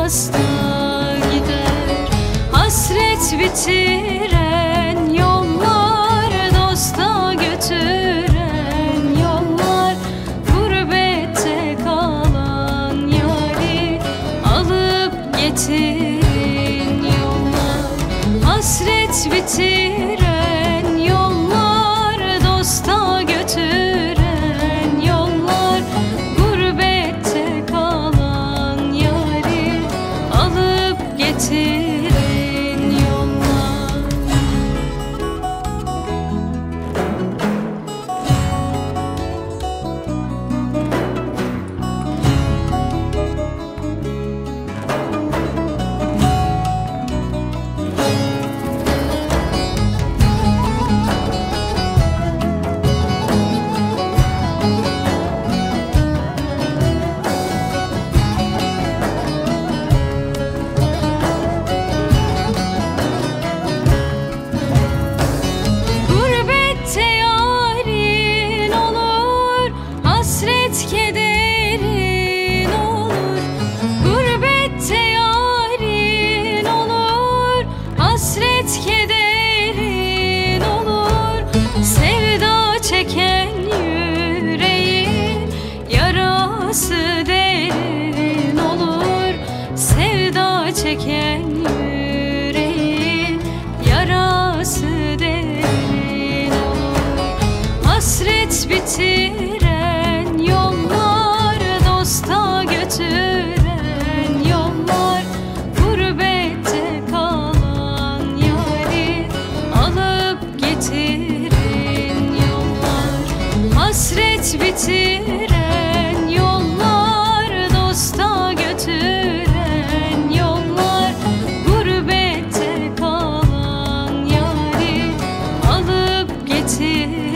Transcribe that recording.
hasta gider. Hasret bitiren yollar, dosta götüren yollar, gurbette kalan yari alıp getirin yollar. Hasret bitiren yollar, dosta götüren yollar, gurbette kalan yari alıp getirin yollar. Gurbette yarin olur, hasret kederin olur. Gurbette yarin olur, hasret kederin olur. Sevda çeken yüreğin yarası derin olur. Sevda çeken yüreğin yarası derin olur. Hasret bitiren yollar, dosta götüren yollar, gurbette kalan yari alıp getirin yollar. Hasret bitiren yollar, dosta götüren yollar, gurbette kalan yari alıp getirin